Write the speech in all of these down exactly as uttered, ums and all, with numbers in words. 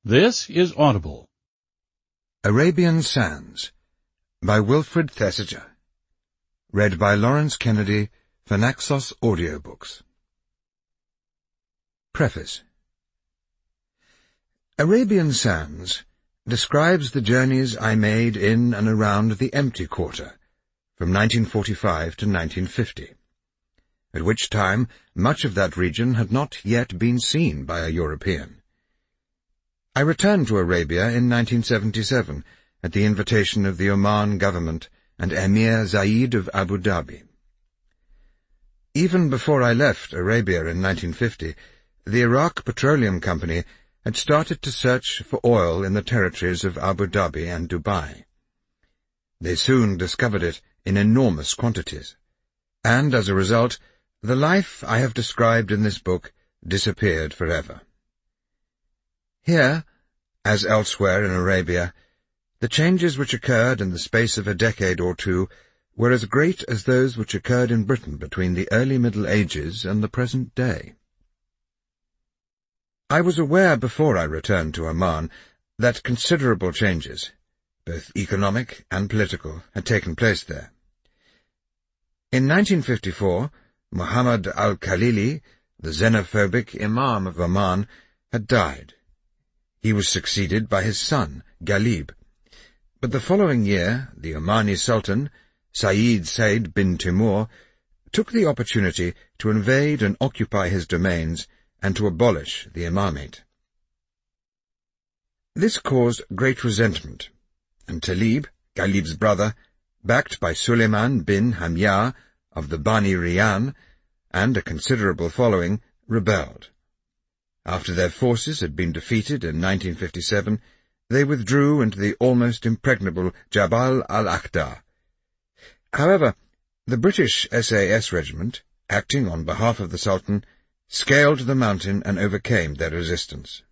This is Audible. Arabian Sands by Wilfred Thesiger. Read by Lawrence Kennedy for Naxos Audiobooks. Preface. Arabian Sands describes the journeys I made in and around the Empty Quarter from nineteen forty-five to nineteen fifty, at which time much of that region had not yet been seen by a European. I returned to Arabia in nineteen seventy-seven at the invitation of the Oman government and Emir Zayed of Abu Dhabi. Even before I left Arabia in nineteen fifty, the Iraq Petroleum Company had started to search for oil in the territories of Abu Dhabi and Dubai. They soon discovered it in enormous quantities, and as a result, the life I have described in this book disappeared forever. Here, as elsewhere in Arabia, the changes which occurred in the space of a decade or two were as great as those which occurred in Britain between the early Middle Ages and the present day. I was aware before I returned to Oman that considerable changes, both economic and political, had taken place there. In nineteen fifty-four, Muhammad al-Khalili, the xenophobic Imam of Oman, had died. He was succeeded by his son, Ghalib. But the following year, the Omani Sultan, Sayyid Said bin Timur, took the opportunity to invade and occupy his domains and to abolish the imamate. This caused great resentment, and Talib, Ghalib's brother, backed by Suleiman bin Hamya of the Bani Riyan, and a considerable following, rebelled. After their forces had been defeated in nineteen fifty-seven, they withdrew into the almost impregnable Jabal al-Akhdar. However, the British S A S regiment, acting on behalf of the Sultan, scaled the mountain and overcame their resistance.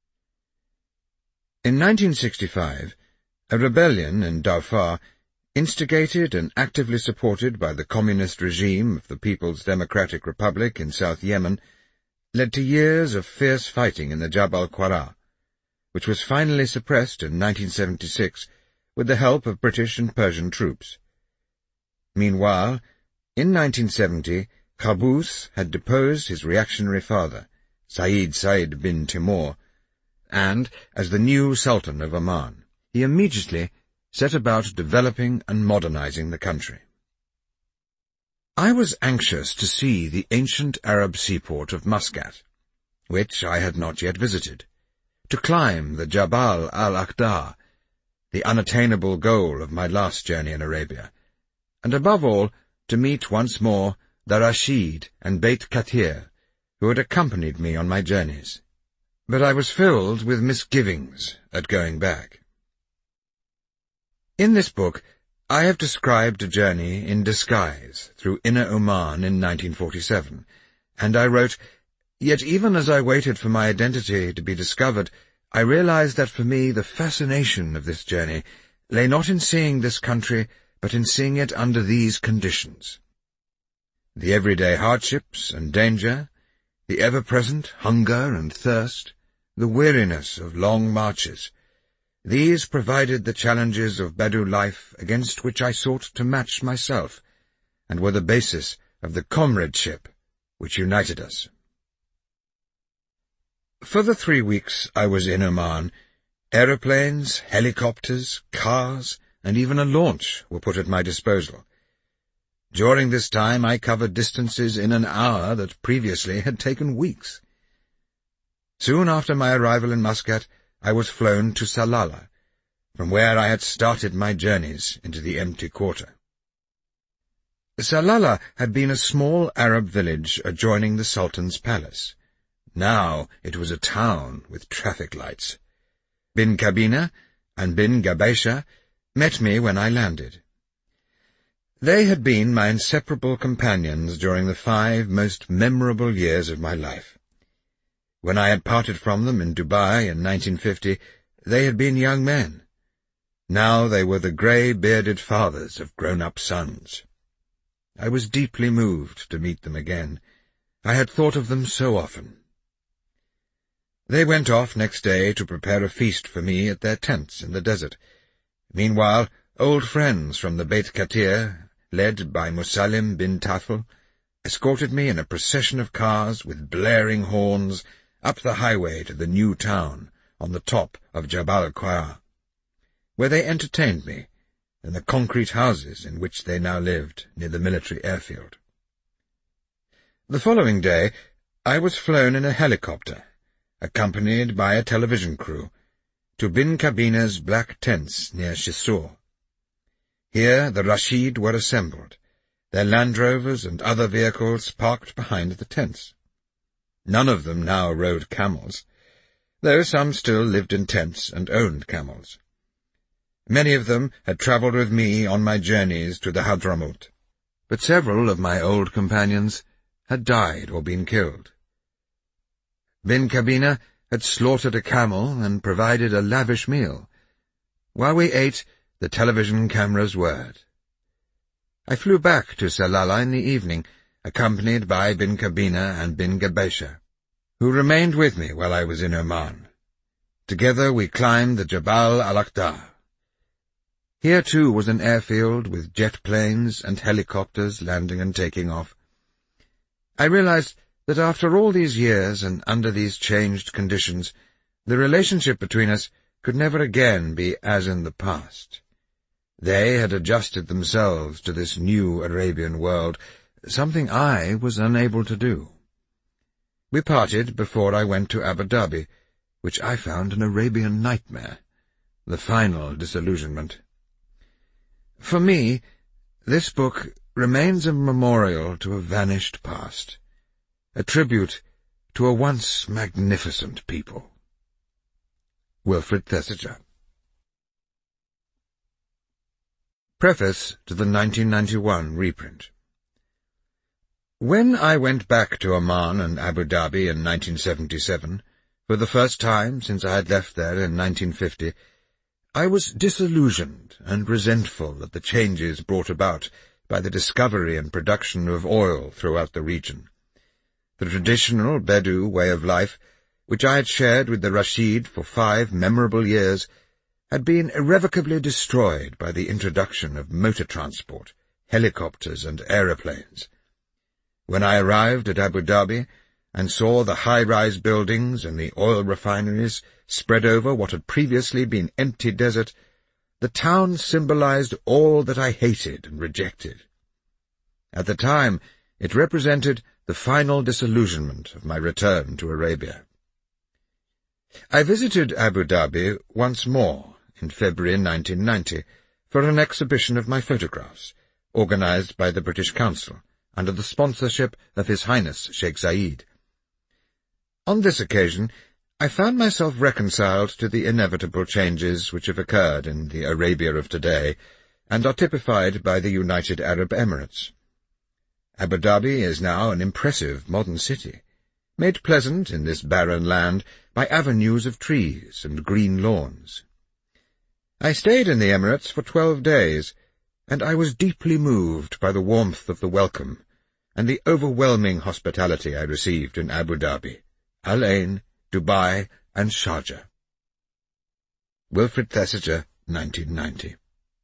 In nineteen sixty-five, a rebellion in Darfur, instigated and actively supported by the communist regime of the People's Democratic Republic in South Yemen, led to years of fierce fighting in the Jabal Qara, which was finally suppressed in nineteen seventy-six with the help of British and Persian troops. Meanwhile, in nineteen seventy, Qaboos had deposed his reactionary father, Sayyid Said bin Timur, and, as the new Sultan of Oman, he immediately set about developing and modernizing the country. I was anxious to see the ancient Arab seaport of Muscat, which I had not yet visited, to climb the Jabal al-Akhdar, the unattainable goal of my last journey in Arabia, and above all, to meet once more the Rashid and Beit Kathir, who had accompanied me on my journeys. But I was filled with misgivings at going back. In this book, I have described a journey in disguise through inner Oman in nineteen forty-seven, and I wrote, "Yet even as I waited for my identity to be discovered, I realized that for me the fascination of this journey lay not in seeing this country, but in seeing it under these conditions. The everyday hardships and danger, the ever-present hunger and thirst, the weariness of long marches, these provided the challenges of Bedou life against which I sought to match myself, and were the basis of the comradeship which united us." For the three weeks I was in Oman, aeroplanes, helicopters, cars, and even a launch were put at my disposal. During this time I covered distances in an hour that previously had taken weeks. Soon after my arrival in Muscat, I was flown to Salalah, from where I had started my journeys into the Empty Quarter. Salalah had been a small Arab village adjoining the Sultan's palace. Now it was a town with traffic lights. Bin Kabina and Bin Gabaisha met me when I landed. They had been my inseparable companions during the five most memorable years of my life. When I had parted from them in Dubai in nineteen fifty, they had been young men. Now they were the grey-bearded fathers of grown-up sons. I was deeply moved to meet them again. I had thought of them so often. They went off next day to prepare a feast for me at their tents in the desert. Meanwhile, old friends from the Beit Katir, led by Musalim bin Tafel, escorted me in a procession of cars with blaring horns up the highway to the new town on the top of Jabal Qara, where they entertained me in the concrete houses in which they now lived near the military airfield. The following day, I was flown in a helicopter, accompanied by a television crew, to Bin Kabina's black tents near Shisur. Here the Rashid were assembled, their Land Rovers and other vehicles parked behind the tents. None of them now rode camels, though some still lived in tents and owned camels. Many of them had travelled with me on my journeys to the Hadramaut, but several of my old companions had died or been killed. Bin Kabina had slaughtered a camel and provided a lavish meal. While we ate, the television cameras whirred. I flew back to Salalah in the evening, accompanied by Bin Kabina and Bin Gabaisha, who remained with me while I was in Oman. Together we climbed the Jabal al-Aqtar. Here, too, was an airfield with jet planes and helicopters landing and taking off. I realized that after all these years and under these changed conditions, the relationship between us could never again be as in the past. They had adjusted themselves to this new Arabian world, something I was unable to do. We parted before I went to Abu Dhabi, which I found an Arabian nightmare, the final disillusionment. For me, this book remains a memorial to a vanished past, a tribute to a once magnificent people. Wilfred Thesiger. Preface to the nineteen ninety-one reprint. When I went back to Oman and Abu Dhabi in nineteen seventy-seven, for the first time since I had left there in nineteen fifty, I was disillusioned and resentful at the changes brought about by the discovery and production of oil throughout the region. The traditional Bedou way of life, which I had shared with the Rashid for five memorable years, had been irrevocably destroyed by the introduction of motor transport, helicopters and aeroplanes. When I arrived at Abu Dhabi and saw the high-rise buildings and the oil refineries spread over what had previously been empty desert, the town symbolized all that I hated and rejected. At the time, it represented the final disillusionment of my return to Arabia. I visited Abu Dhabi once more in February nineteen ninety for an exhibition of my photographs, organized by the British Council, under the sponsorship of His Highness Sheikh Zayed. On this occasion, I found myself reconciled to the inevitable changes which have occurred in the Arabia of today, and are typified by the United Arab Emirates. Abu Dhabi is now an impressive modern city, made pleasant in this barren land by avenues of trees and green lawns. I stayed in the Emirates for twelve days, and I was deeply moved by the warmth of the welcome and the overwhelming hospitality I received in Abu Dhabi, Al Ain, Dubai, and Sharjah. Wilfred Thesiger, nineteen ninety.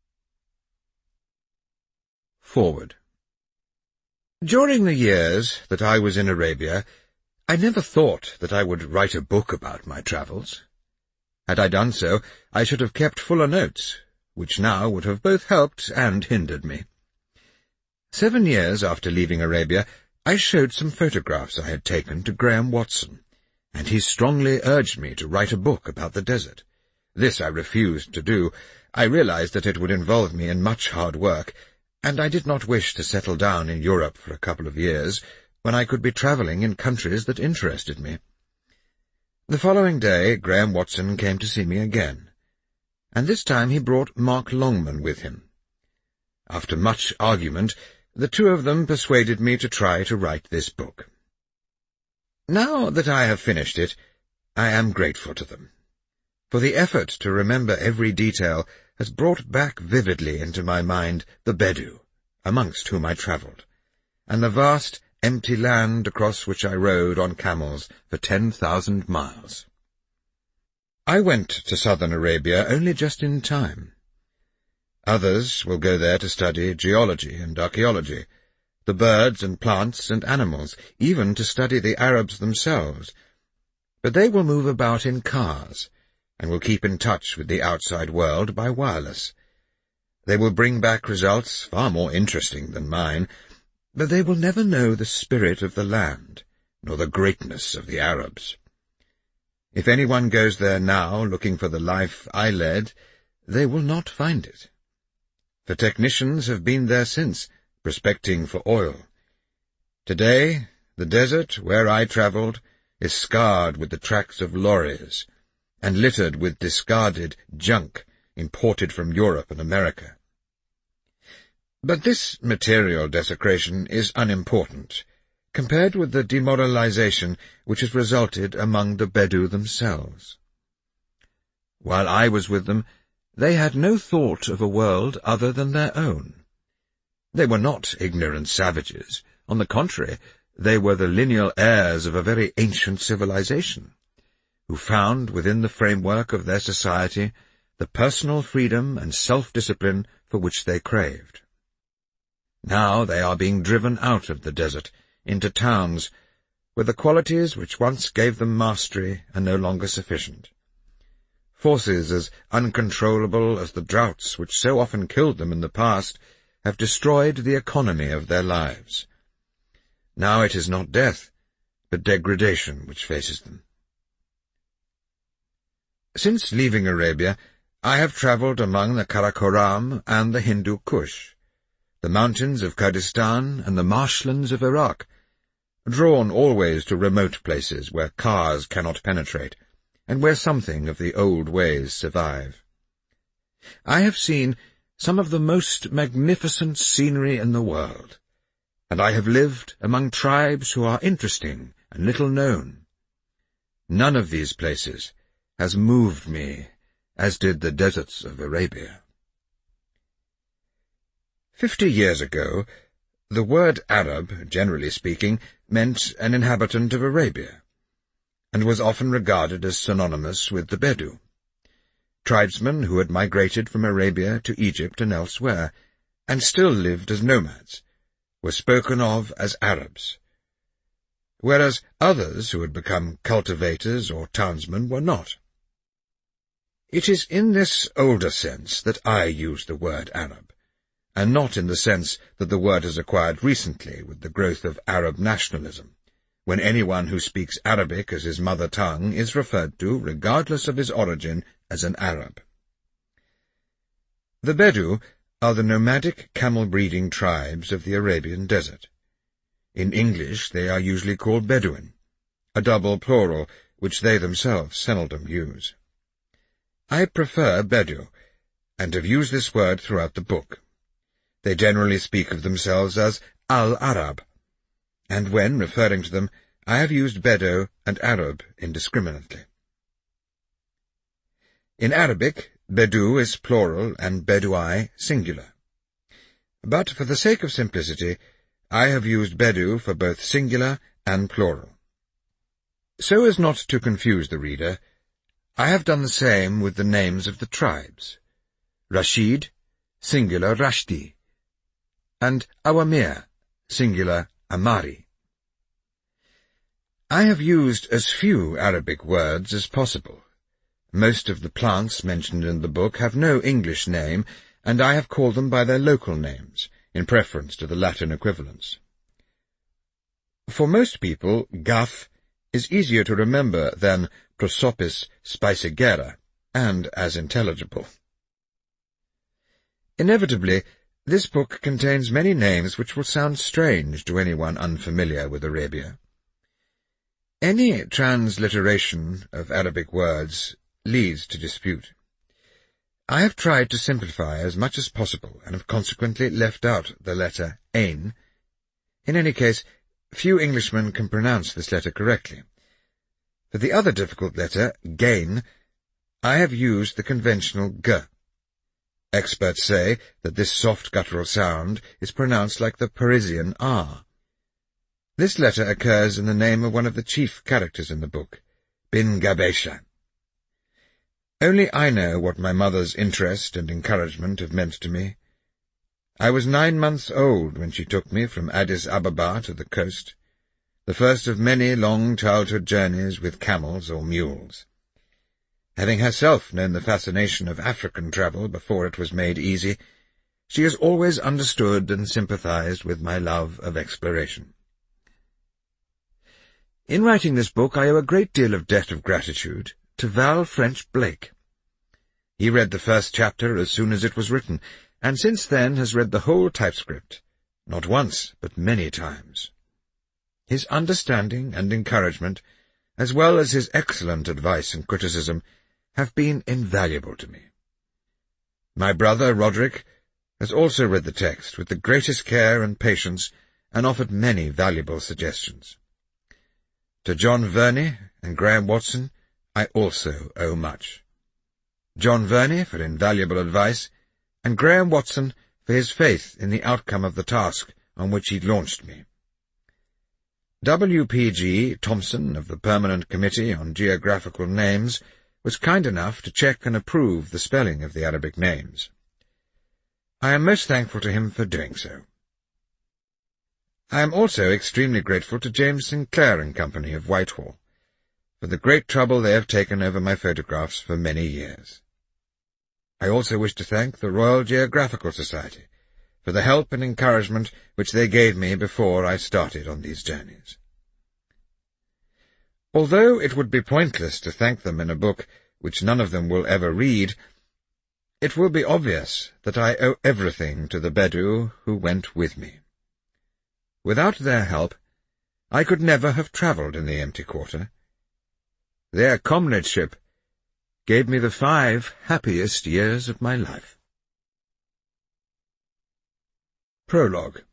Forward. During the years that I was in Arabia, I never thought that I would write a book about my travels. Had I done so, I should have kept fuller notes, which now would have both helped and hindered me. Seven years after leaving Arabia, I showed some photographs I had taken to Graham Watson, and he strongly urged me to write a book about the desert. This I refused to do. I realized that it would involve me in much hard work, and I did not wish to settle down in Europe for a couple of years, when I could be travelling in countries that interested me. The following day Graham Watson came to see me again, and this time he brought Mark Longman with him. After much argument, the two of them persuaded me to try to write this book. Now that I have finished it, I am grateful to them, for the effort to remember every detail has brought back vividly into my mind the Bedou, amongst whom I travelled, and the vast, empty land across which I rode on camels for ten thousand miles. I went to southern Arabia only just in time. Others will go there to study geology and archaeology, the birds and plants and animals, even to study the Arabs themselves. But they will move about in cars, and will keep in touch with the outside world by wireless. They will bring back results far more interesting than mine, but they will never know the spirit of the land, nor the greatness of the Arabs. If anyone goes there now looking for the life I led, they will not find it. For technicians have been there since, prospecting for oil. Today, the desert where I travelled is scarred with the tracks of lorries, and littered with discarded junk imported from Europe and America. But this material desecration is unimportant, compared with the demoralization which has resulted among the Bedou themselves. While I was with them, they had no thought of a world other than their own. They were not ignorant savages. On the contrary, they were the lineal heirs of a very ancient civilization, who found within the framework of their society the personal freedom and self-discipline for which they craved. Now they are being driven out of the desert, into towns, where the qualities which once gave them mastery are no longer sufficient. Forces as uncontrollable as the droughts which so often killed them in the past have destroyed the economy of their lives. Now it is not death, but degradation which faces them. Since leaving Arabia, I have travelled among the Karakoram and the Hindu Kush, the mountains of Kurdistan and the marshlands of Iraq, drawn always to remote places where cars cannot penetrate, and where something of the old ways survive. I have seen some of the most magnificent scenery in the world, and I have lived among tribes who are interesting and little known. None of these places has moved me as did the deserts of Arabia. Fifty years ago, the word Arab, generally speaking, meant an inhabitant of Arabia, and was often regarded as synonymous with the Bedou, tribesmen who had migrated from Arabia to Egypt and elsewhere, and still lived as nomads, were spoken of as Arabs, whereas others who had become cultivators or townsmen were not. It is in this older sense that I use the word Arab, and not in the sense that the word has acquired recently with the growth of Arab nationalism, when anyone who speaks Arabic as his mother tongue is referred to, regardless of his origin, as an Arab. The Bedou are the nomadic camel-breeding tribes of the Arabian desert. In English they are usually called Bedouin, a double plural which they themselves seldom use. I prefer Bedou, and have used this word throughout the book. They generally speak of themselves as Al-Arab, and when referring to them, I have used Bedou and Arab indiscriminately. In Arabic, Bedou is plural and Bedouai singular. But for the sake of simplicity, I have used Bedou for both singular and plural. So as not to confuse the reader, I have done the same with the names of the tribes. Rashid, singular Rashdi, and Awamir, singular Amari. I have used as few Arabic words as possible. Most of the plants mentioned in the book have no English name, and I have called them by their local names, in preference to the Latin equivalents. For most people, Gaf is easier to remember than Prosopis spicigera, and as intelligible. Inevitably, this book contains many names which will sound strange to anyone unfamiliar with Arabia. Any transliteration of Arabic words leads to dispute. I have tried to simplify as much as possible, and have consequently left out the letter Ain. In any case, few Englishmen can pronounce this letter correctly. For the other difficult letter, Gain, I have used the conventional G. Experts say that this soft guttural sound is pronounced like the Parisian R. This letter occurs in the name of one of the chief characters in the book, Bin Gabesha. Only I know what my mother's interest and encouragement have meant to me. I was nine months old when she took me from Addis Ababa to the coast, the first of many long childhood journeys with camels or mules. Having herself known the fascination of African travel before it was made easy, she has always understood and sympathized with my love of exploration. In writing this book, I owe a great deal of debt of gratitude to Val French Blake. He read the first chapter as soon as it was written, and since then has read the whole typescript, not once, but many times. His understanding and encouragement, as well as his excellent advice and criticism, have been invaluable to me. My brother, Roderick, has also read the text with the greatest care and patience, and offered many valuable suggestions. To John Verney and Graham Watson I also owe much. John Verney for invaluable advice, and Graham Watson for his faith in the outcome of the task on which he launched me. W P G Thompson of the Permanent Committee on Geographical Names was kind enough to check and approve the spelling of the Arabic names. I am most thankful to him for doing so. I am also extremely grateful to James Sinclair and Company of Whitehall for the great trouble they have taken over my photographs for many years. I also wish to thank the Royal Geographical Society for the help and encouragement which they gave me before I started on these journeys. Although it would be pointless to thank them in a book which none of them will ever read, it will be obvious that I owe everything to the Bedou who went with me. Without their help, I could never have travelled in the empty quarter. Their comradeship gave me the five happiest years of my life. Prologue.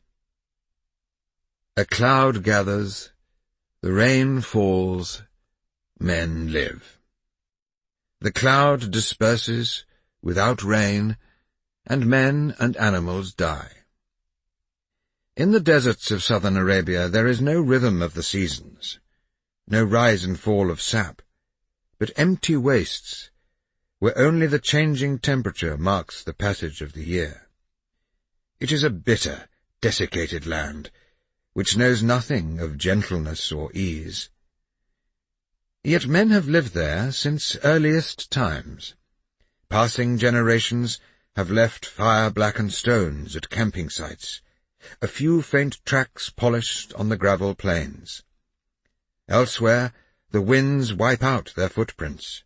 A cloud gathers, the rain falls, men live. The cloud disperses without rain, and men and animals die. In the deserts of southern Arabia there is no rhythm of the seasons, no rise and fall of sap, but empty wastes, where only the changing temperature marks the passage of the year. It is a bitter, desiccated land, which knows nothing of gentleness or ease. Yet men have lived there since earliest times. Passing generations have left fire-blackened stones at camping sites, a few faint tracks polished on the gravel plains. Elsewhere, the winds wipe out their footprints.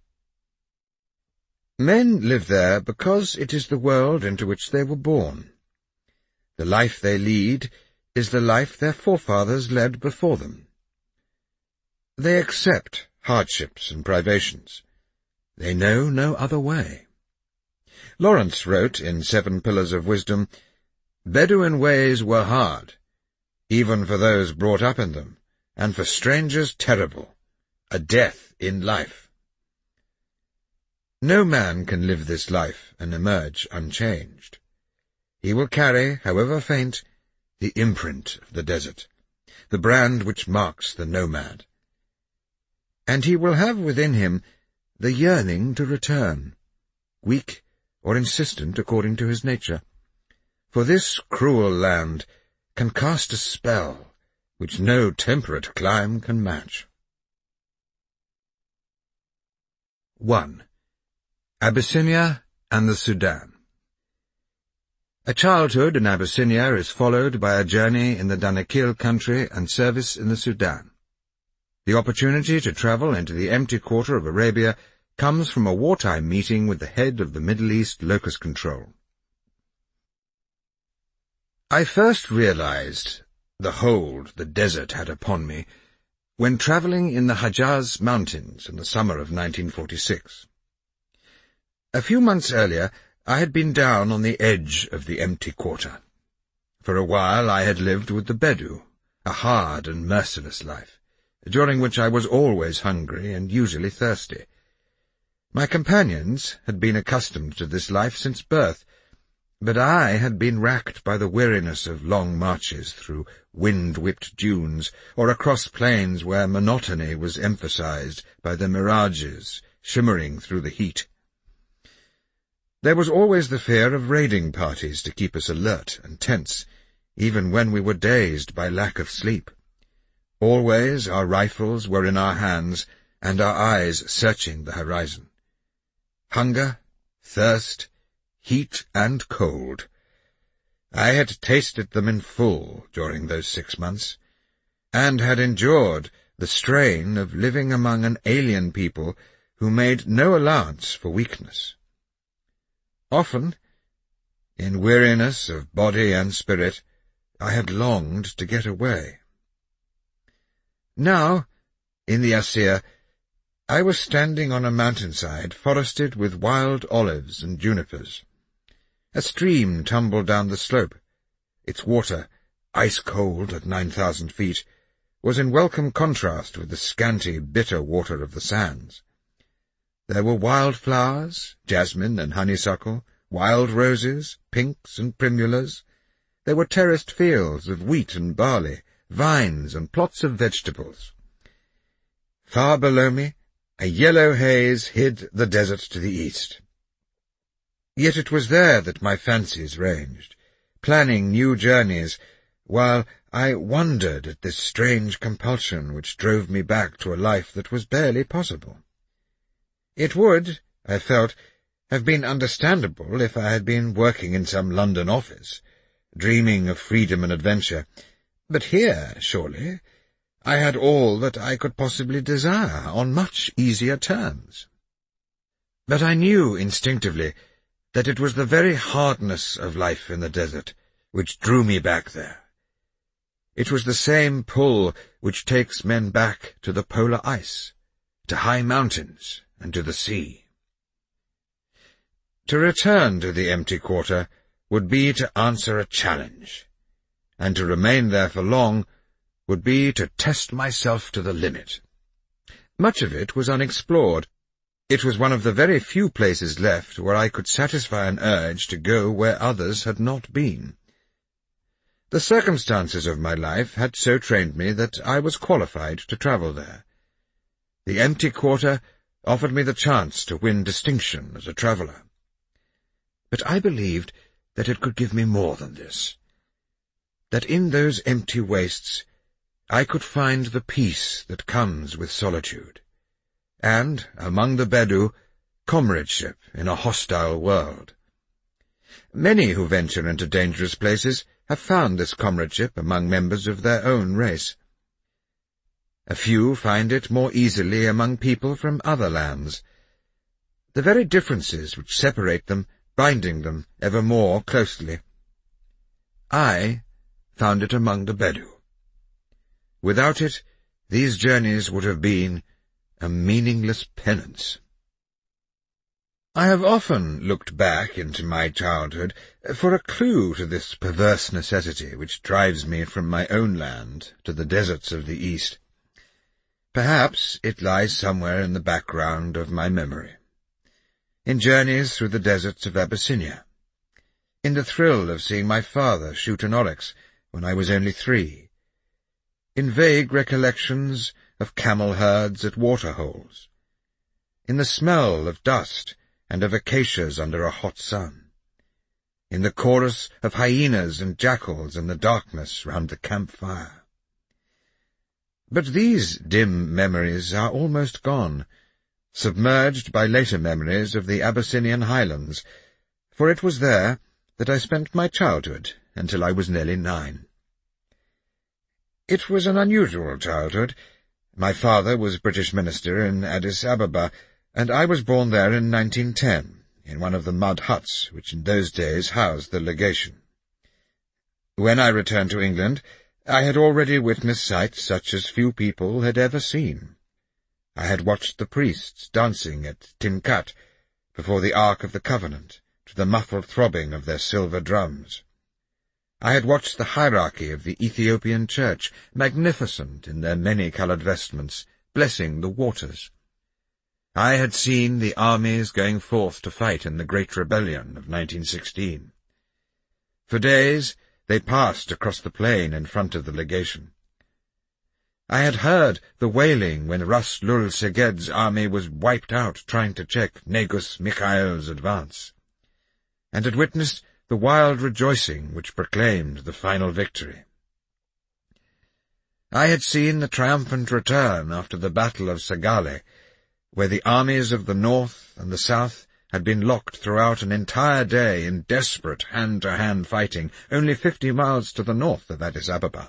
Men live there because it is the world into which they were born. The life they lead is the life their forefathers led before them. They accept hardships and privations. They know no other way. Lawrence wrote in Seven Pillars of Wisdom, "Bedouin ways were hard, even for those brought up in them, and for strangers terrible, a death in life." No man can live this life and emerge unchanged. He will carry, however faint, the imprint of the desert, the brand which marks the nomad. And he will have within him the yearning to return, weak or insistent according to his nature. For this cruel land can cast a spell which no temperate clime can match. one. Abyssinia and the Sudan. A childhood in Abyssinia is followed by a journey in the Danakil country and service in the Sudan. The opportunity to travel into the empty quarter of Arabia comes from a wartime meeting with the head of the Middle East Locus Control. I first realized the hold the desert had upon me when travelling in the Hejaz Mountains in the summer of nineteen forty-six. A few months earlier, I had been down on the edge of the empty quarter. For a while I had lived with the Bedou, a hard and merciless life, during which I was always hungry and usually thirsty. My companions had been accustomed to this life since birth, but I had been racked by the weariness of long marches through wind-whipped dunes or across plains where monotony was emphasized by the mirages shimmering through the heat. There was always the fear of raiding parties to keep us alert and tense, even when we were dazed by lack of sleep. Always our rifles were in our hands, and our eyes searching the horizon. Hunger, thirst, heat and cold. I had tasted them in full during those six months, and had endured the strain of living among an alien people who made no allowance for weakness. Often, in weariness of body and spirit, I had longed to get away. Now, in the Asir, I was standing on a mountainside forested with wild olives and junipers. A stream tumbled down the slope. Its water, ice-cold at nine thousand feet, was in welcome contrast with the scanty, bitter water of the sands. There were wild flowers, jasmine and honeysuckle, wild roses, pinks and primulas. There were terraced fields of wheat and barley, vines and plots of vegetables. Far below me, a yellow haze hid the desert to the east. Yet it was there that my fancies ranged, planning new journeys, while I wondered at this strange compulsion which drove me back to a life that was barely possible. It would, I felt, have been understandable if I had been working in some London office, dreaming of freedom and adventure, but here, surely, I had all that I could possibly desire on much easier terms. But I knew instinctively that it was the very hardness of life in the desert which drew me back there. It was the same pull which takes men back to the polar ice, to high mountains, and to the sea. To return to the empty quarter would be to answer a challenge, and to remain there for long would be to test myself to the limit. Much of it was unexplored. It was one of the very few places left where I could satisfy an urge to go where others had not been. The circumstances of my life had so trained me that I was qualified to travel there. The empty quarter offered me the chance to win distinction as a traveller. But I believed that it could give me more than this, that in those empty wastes I could find the peace that comes with solitude, and, among the Bedou, comradeship in a hostile world. Many who venture into dangerous places have found this comradeship among members of their own race. A few find it more easily among people from other lands, the very differences which separate them binding them ever more closely. I found it among the Bedou. Without it, these journeys would have been a meaningless penance. I have often looked back into my childhood for a clue to this perverse necessity which drives me from my own land to the deserts of the East. Perhaps it lies somewhere in the background of my memory, in journeys through the deserts of Abyssinia, in the thrill of seeing my father shoot an oryx when I was only three, in vague recollections of camel herds at waterholes, in the smell of dust and of acacias under a hot sun, in the chorus of hyenas and jackals in the darkness round the campfire. But these dim memories are almost gone, submerged by later memories of the Abyssinian highlands, for it was there that I spent my childhood until I was nearly nine. It was an unusual childhood. My father was British minister in Addis Ababa, and I was born there in nineteen ten, in one of the mud huts which in those days housed the legation. When I returned to England, I had already witnessed sights such as few people had ever seen. I had watched the priests dancing at Timkat before the Ark of the Covenant, to the muffled throbbing of their silver drums. I had watched the hierarchy of the Ethiopian Church, magnificent in their many-coloured vestments, blessing the waters. I had seen the armies going forth to fight in the Great Rebellion of nineteen sixteen. For days they passed across the plain in front of the legation. I had heard the wailing when Ras Lul Seged's army was wiped out trying to check Negus Mikhael's advance. and had witnessed the wild rejoicing which proclaimed the final victory. I had seen the triumphant return after the Battle of Sagale, where the armies of the north and the south had been locked throughout an entire day in desperate hand-to-hand fighting only fifty miles to the north of Addis Ababa.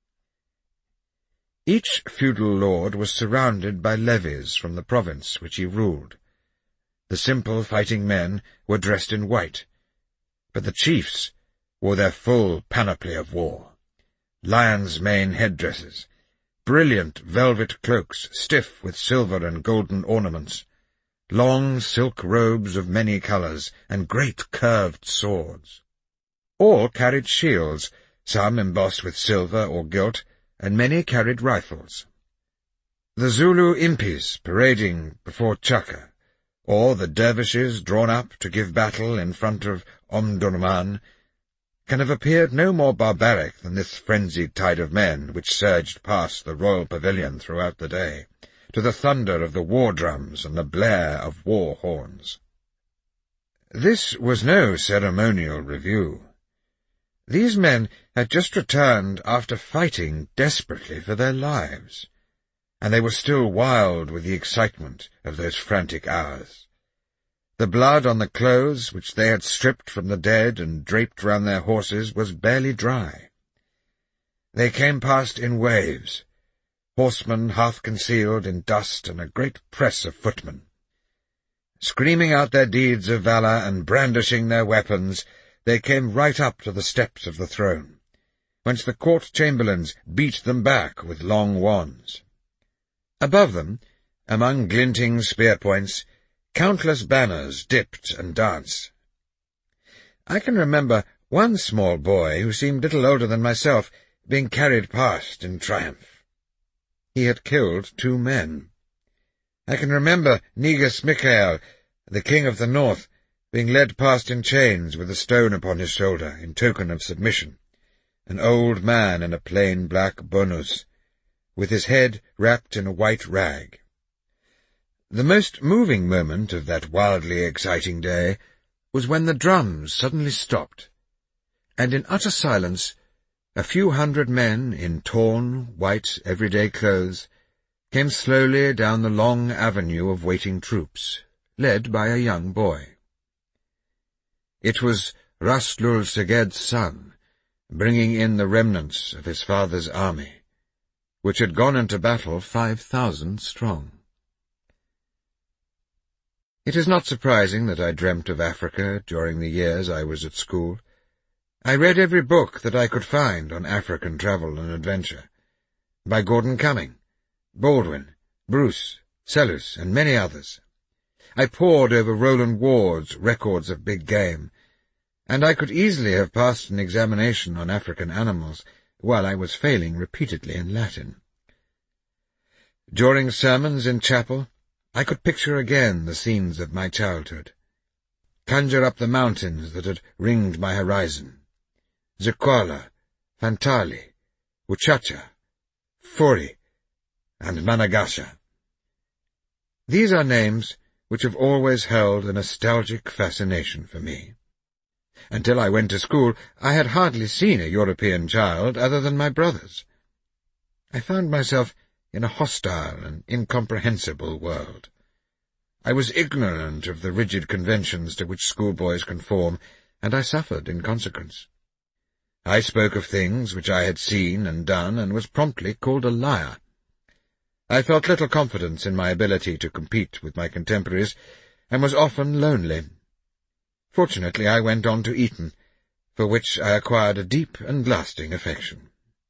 Each feudal lord was surrounded by levies from the province which he ruled. The simple fighting men were dressed in white, but the chiefs wore their full panoply of war, lion's mane headdresses, brilliant velvet cloaks stiff with silver and golden ornaments, long silk robes of many colours, and great curved swords. All carried shields, some embossed with silver or gilt, and many carried rifles. The Zulu impis parading before Chaka, or the dervishes drawn up to give battle in front of Omdurman, can have appeared no more barbaric than this frenzied tide of men which surged past the royal pavilion throughout the day, to the thunder of the war drums and the blare of war horns. This was no ceremonial review. These men had just returned after fighting desperately for their lives, and they were still wild with the excitement of those frantic hours. The blood on the clothes which they had stripped from the dead and draped round their horses was barely dry. They came past in waves, horsemen half concealed in dust and a great press of footmen. Screaming out their deeds of valour and brandishing their weapons, they came right up to the steps of the throne, whence the court chamberlains beat them back with long wands. Above them, among glinting spear-points, countless banners dipped and danced. I can remember one small boy, who seemed little older than myself, being carried past in triumph. He had killed two men. I can remember Negus Michael, the king of the north, being led past in chains with a stone upon his shoulder in token of submission, an old man in a plain black burnous, with his head wrapped in a white rag. The most moving moment of that wildly exciting day was when the drums suddenly stopped, and in utter silence a few hundred men in torn, white, everyday clothes came slowly down the long avenue of waiting troops, led by a young boy. It was Raslul Seged's son, bringing in the remnants of his father's army, which had gone into battle five thousand strong. It is not surprising that I dreamt of Africa during the years I was at school. I read every book that I could find on African travel and adventure, by Gordon Cumming, Baldwin, Bruce, Selous, and many others. I pored over Roland Ward's records of big game, and I could easily have passed an examination on African animals, while I was failing repeatedly in Latin. During sermons in chapel, I could picture again the scenes of my childhood, conjure up the mountains that had ringed my horizon, Zekwala, Fantali, Uchacha, Furi, and Managasha. These are names which have always held a nostalgic fascination for me. Until I went to school, I had hardly seen a European child other than my brothers. I found myself in a hostile and incomprehensible world. I was ignorant of the rigid conventions to which schoolboys conform, and I suffered in consequence. I spoke of things which I had seen and done, and was promptly called a liar. I felt little confidence in my ability to compete with my contemporaries, and was often lonely. Fortunately, I went on to Eton, for which I acquired a deep and lasting affection.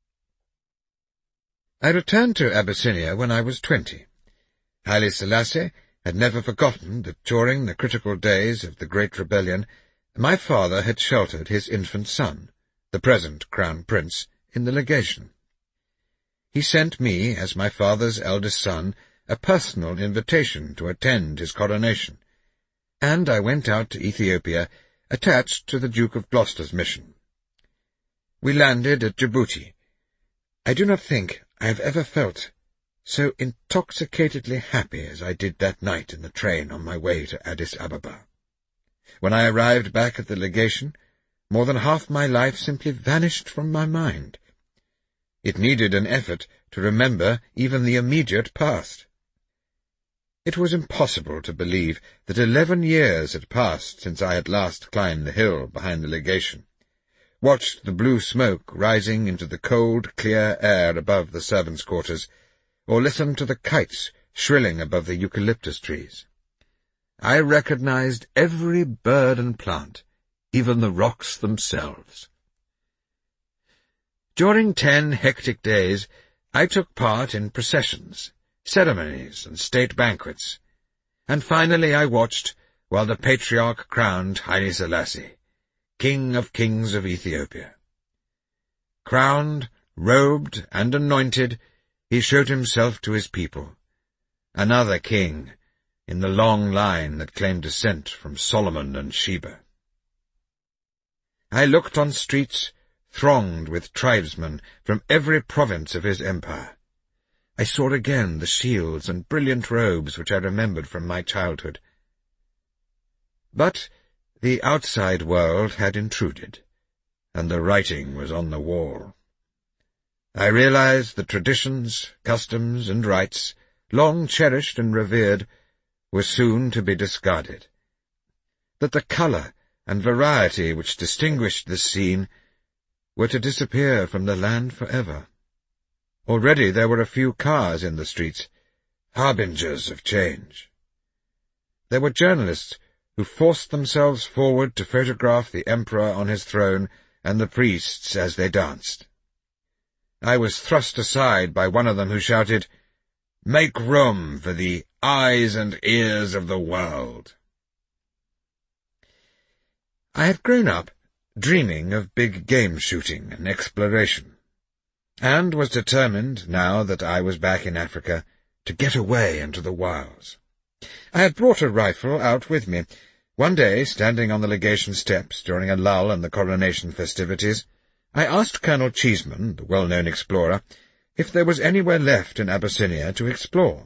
I returned to Abyssinia when I was twenty. Haile Selassie had never forgotten that during the critical days of the Great Rebellion, my father had sheltered his infant son, the present Crown Prince, in the legation. He sent me, as my father's eldest son, a personal invitation to attend his coronation, and I went out to Ethiopia, attached to the Duke of Gloucester's mission. We landed at Djibouti. I do not think I have ever felt so intoxicatedly happy as I did that night in the train on my way to Addis Ababa. When I arrived back at the legation, more than half my life simply vanished from my mind. It needed an effort to remember even the immediate past. It was impossible to believe that eleven years had passed since I had last climbed the hill behind the legation, watched the blue smoke rising into the cold, clear air above the servants' quarters, or listened to the kites shrilling above the eucalyptus trees. I recognized every bird and plant, even the rocks themselves. During ten hectic days, I took part in processions, ceremonies, and state banquets, and finally I watched while the patriarch crowned Haile Selassie, King of Kings of Ethiopia. Crowned, robed, and anointed, he showed himself to his people, another king in the long line that claimed descent from Solomon and Sheba. I looked on streets thronged with tribesmen from every province of his empire. I saw again the shields and brilliant robes which I remembered from my childhood. But the outside world had intruded, and the writing was on the wall. I realized that traditions, customs, and rites, long cherished and revered, were soon to be discarded, that the colour and variety which distinguished this scene were to disappear from the land forever. Already there were a few cars in the streets, harbingers of change. There were journalists who forced themselves forward to photograph the emperor on his throne and the priests as they danced. I was thrust aside by one of them who shouted, "Make room for the eyes and ears of the world." I had grown up dreaming of big game shooting and exploration, and was determined, now that I was back in Africa, to get away into the wilds. I had brought a rifle out with me. One day, standing on the legation steps during a lull in the coronation festivities, I asked Colonel Cheeseman, the well-known explorer, if there was anywhere left in Abyssinia to explore.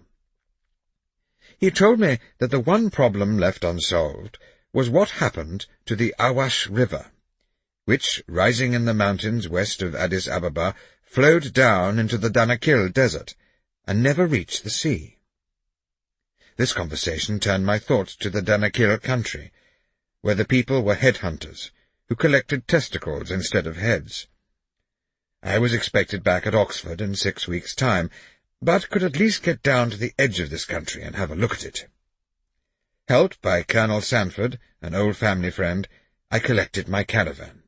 He told me that the one problem left unsolved was what happened to the Awash River, which, rising in the mountains west of Addis Ababa, flowed down into the Danakil Desert and never reached the sea. This conversation turned my thoughts to the Danakil country, where the people were headhunters, who collected testicles instead of heads. I was expected back at Oxford in six weeks' time, but could at least get down to the edge of this country and have a look at it. Helped by Colonel Sanford, an old family friend, I collected my caravan.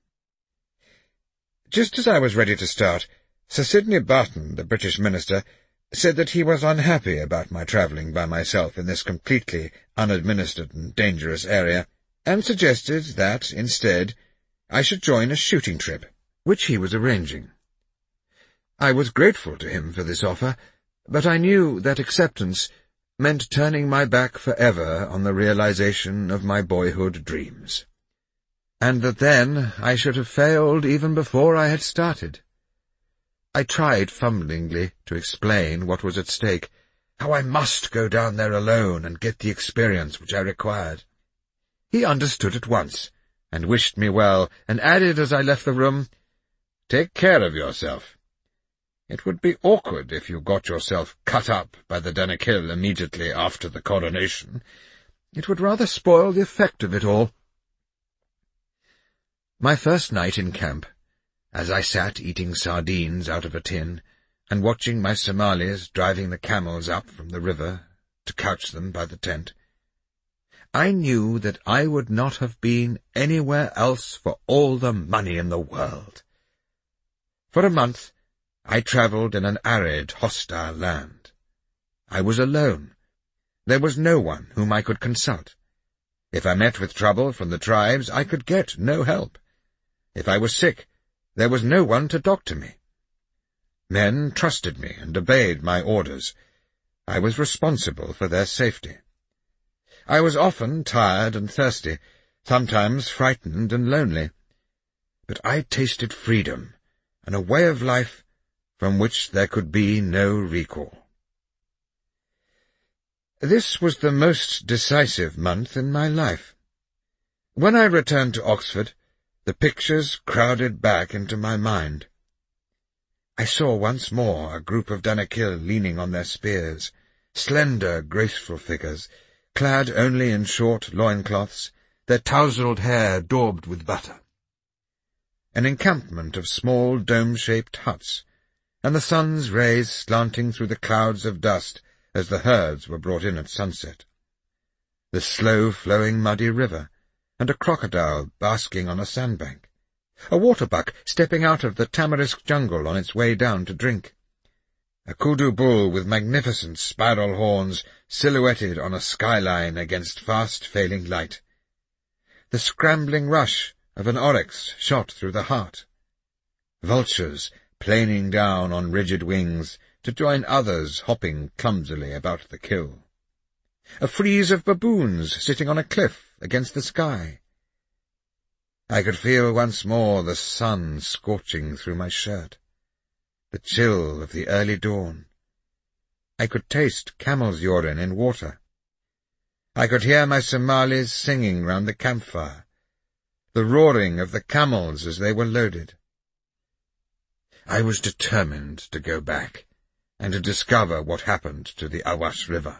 Just as I was ready to start, Sir Sidney Barton, the British minister, said that he was unhappy about my travelling by myself in this completely unadministered and dangerous area, and suggested that, instead, I should join a shooting trip, which he was arranging. I was grateful to him for this offer, but I knew that acceptance meant turning my back forever on the realization of my boyhood dreams, and that then I should have failed even before I had started. I tried fumblingly to explain what was at stake, how I must go down there alone and get the experience which I required. He understood at once, and wished me well, and added as I left the room, "Take care of yourself. It would be awkward if you got yourself cut up by the Danakil immediately after the coronation. It would rather spoil the effect of it all." My first night in camp, as I sat eating sardines out of a tin, and watching my Somalis driving the camels up from the river to couch them by the tent, I knew that I would not have been anywhere else for all the money in the world. For a month, I travelled in an arid, hostile land. I was alone. There was no one whom I could consult. If I met with trouble from the tribes, I could get no help. If I was sick, there was no one to doctor me. Men trusted me and obeyed my orders. I was responsible for their safety. I was often tired and thirsty, sometimes frightened and lonely. But I tasted freedom and a way of life from which there could be no recall. This was the most decisive month in my life. When I returned to Oxford, the pictures crowded back into my mind. I saw once more a group of Danakil leaning on their spears, slender, graceful figures, clad only in short loincloths, their tousled hair daubed with butter. An encampment of small dome-shaped huts, and the sun's rays slanting through the clouds of dust as the herds were brought in at sunset. The slow-flowing muddy river, and a crocodile basking on a sandbank, a waterbuck stepping out of the tamarisk jungle on its way down to drink, a kudu bull with magnificent spiral horns silhouetted on a skyline against fast-failing light, the scrambling rush of an oryx shot through the heart, vultures planing down on rigid wings to join others hopping clumsily about the kill, a frieze of baboons sitting on a cliff against the sky. I could feel once more the sun scorching through my shirt, the chill of the early dawn. I could taste camel's urine in water. I could hear my Somalis singing round the campfire, the roaring of the camels as they were loaded. I was determined to go back and to discover what happened to the Awash River.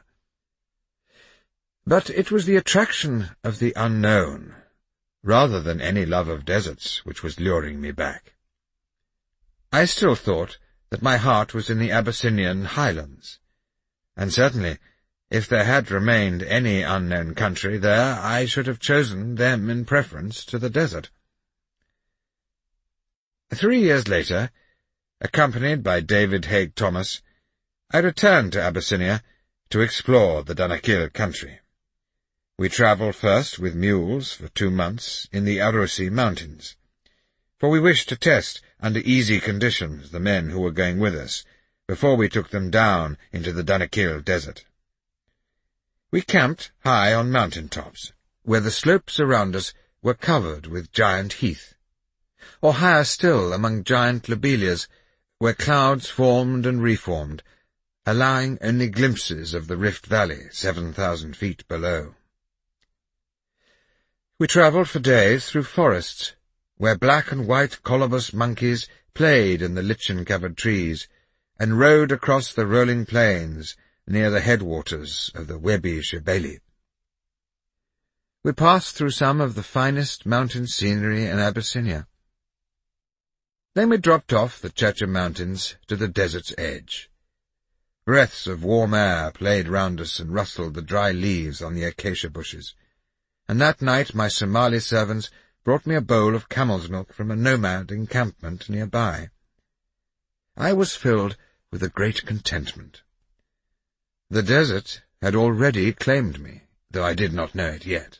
But it was the attraction of the unknown, rather than any love of deserts, which was luring me back. I still thought that my heart was in the Abyssinian highlands, and certainly, if there had remained any unknown country there, I should have chosen them in preference to the desert. Three years later, accompanied by David Haig Thomas, I returned to Abyssinia to explore the Danakil country. We travelled first with mules for two months in the Arusi Mountains, for we wished to test under easy conditions the men who were going with us, before we took them down into the Danakil desert. We camped high on mountain tops, where the slopes around us were covered with giant heath, or higher still among giant lobelias, where clouds formed and reformed, allowing only glimpses of the Rift Valley seven thousand feet below. We travelled for days through forests, where black and white colobus monkeys played in the lichen-covered trees, and rode across the rolling plains near the headwaters of the Webi Shebeli. We passed through some of the finest mountain scenery in Abyssinia. Then we dropped off the Cheche Mountains to the desert's edge. Breaths of warm air played round us and rustled the dry leaves on the acacia bushes, and that night my Somali servants brought me a bowl of camel's milk from a nomad encampment nearby. I was filled with a great contentment. The desert had already claimed me, though I did not know it yet.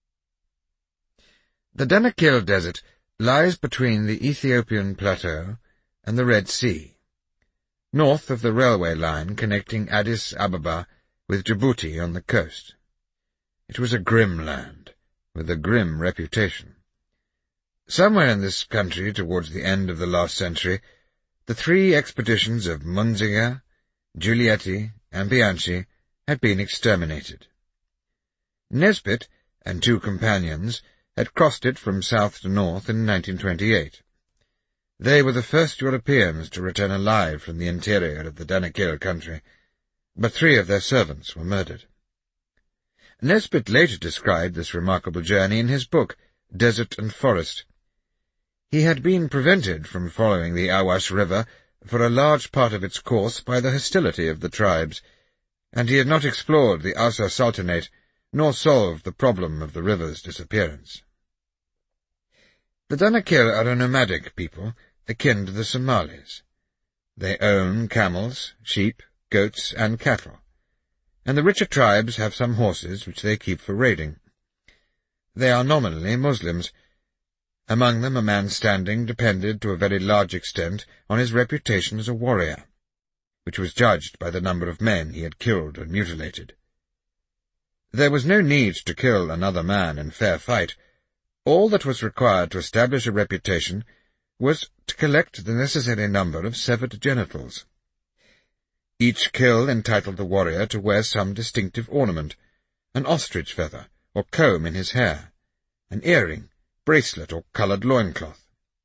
The Danakil Desert lies between the Ethiopian Plateau and the Red Sea, north of the railway line connecting Addis Ababa with Djibouti on the coast. It was a grim land, with a grim reputation. Somewhere in this country, towards the end of the last century, the three expeditions of Munzinger, Giulietti, and Bianchi had been exterminated. Nesbitt and two companions had crossed it from south to north in nineteen twenty-eight. They were the first Europeans to return alive from the interior of the Danakil country, but three of their servants were murdered. Nesbitt later described this remarkable journey in his book, Desert and Forest. He had been prevented from following the Awash River for a large part of its course by the hostility of the tribes, and he had not explored the Asa Sultanate, nor solved the problem of the river's disappearance. The Danakil are a nomadic people, akin to the Somalis. They own camels, sheep, goats, and cattle, and the richer tribes have some horses which they keep for raiding. They are nominally Muslims. Among them a man standing depended to a very large extent on his reputation as a warrior, which was judged by the number of men he had killed and mutilated. There was no need to kill another man in fair fight. All that was required to establish a reputation was to collect the necessary number of severed genitals. Each kill entitled the warrior to wear some distinctive ornament, an ostrich feather or comb in his hair, an earring, bracelet, or coloured loincloth.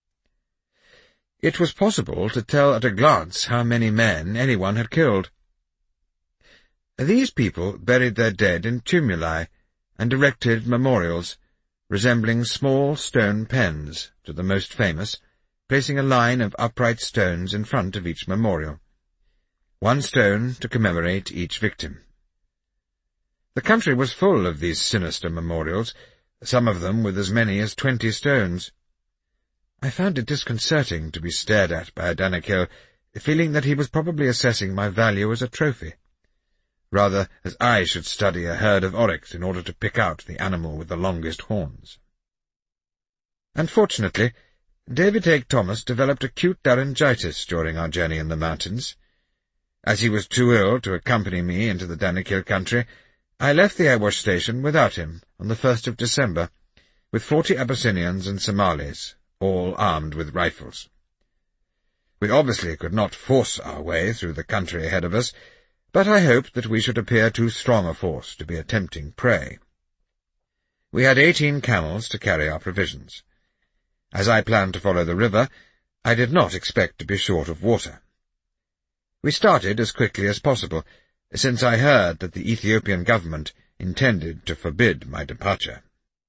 It was possible to tell at a glance how many men anyone had killed. These people buried their dead in tumuli and erected memorials, resembling small stone pens, to the most famous, placing a line of upright stones in front of each memorial, one stone to commemorate each victim. The country was full of these sinister memorials, some of them with as many as twenty stones. I found it disconcerting to be stared at by a Danakil, feeling that he was probably assessing my value as a trophy, rather as I should study a herd of oryx in order to pick out the animal with the longest horns. Unfortunately, David Haig Thomas developed acute laryngitis during our journey in the mountains. As he was too ill to accompany me into the Danakil country, I left the Ewash station without him on the first of December, with forty Abyssinians and Somalis, all armed with rifles. We obviously could not force our way through the country ahead of us, but I hoped that we should appear too strong a force to be a tempting prey. We had eighteen camels to carry our provisions. As I planned to follow the river, I did not expect to be short of water. We started as quickly as possible, since I heard that the Ethiopian government intended to forbid my departure.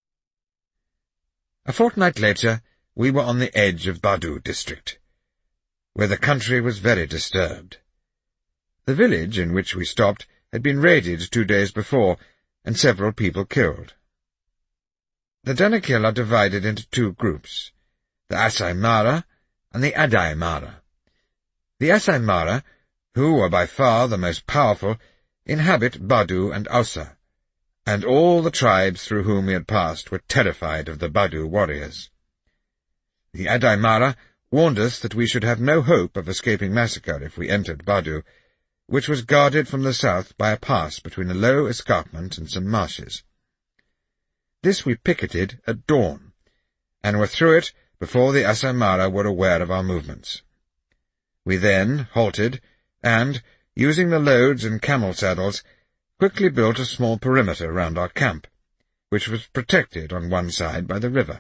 A fortnight later, we were on the edge of Badu district, where the country was very disturbed. The village in which we stopped had been raided two days before, and several people killed. The Danakil are divided into two groups, the Asai Mara and the Adai Mara. The Asai Mara, who are by far the most powerful, inhabit Badu and Ausa, and all the tribes through whom we had passed were terrified of the Badu warriors. The Adai Mara warned us that we should have no hope of escaping massacre if we entered Badu, which was guarded from the south by a pass between a low escarpment and some marshes. This we picketed at dawn, and were through it before the Asai Mara were aware of our movements. We then halted, and, using the loads and camel saddles, quickly built a small perimeter round our camp, which was protected on one side by the river.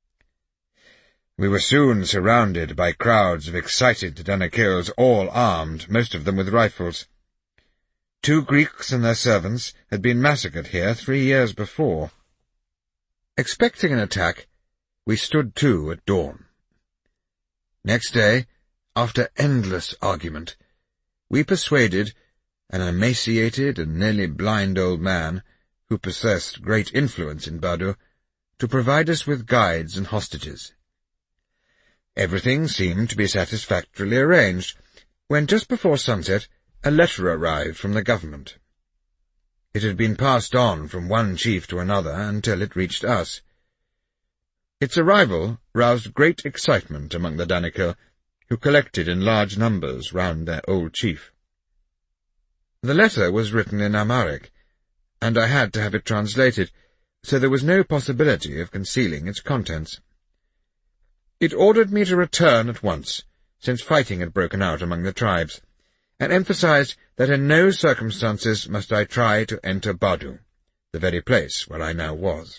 We were soon surrounded by crowds of excited Danakils, all armed, most of them with rifles. Two Greeks and their servants had been massacred here three years before. Expecting an attack, we stood to at dawn. Next day, after endless argument, we persuaded an emaciated and nearly blind old man, who possessed great influence in Badu, to provide us with guides and hostages. Everything seemed to be satisfactorily arranged, when just before sunset a letter arrived from the government. It had been passed on from one chief to another until it reached us. Its arrival roused great excitement among the Danakil, who collected in large numbers round their old chief. The letter was written in Amharic, and I had to have it translated, so there was no possibility of concealing its contents. It ordered me to return at once, since fighting had broken out among the tribes, and emphasized that in no circumstances must I try to enter Badu, the very place where I now was.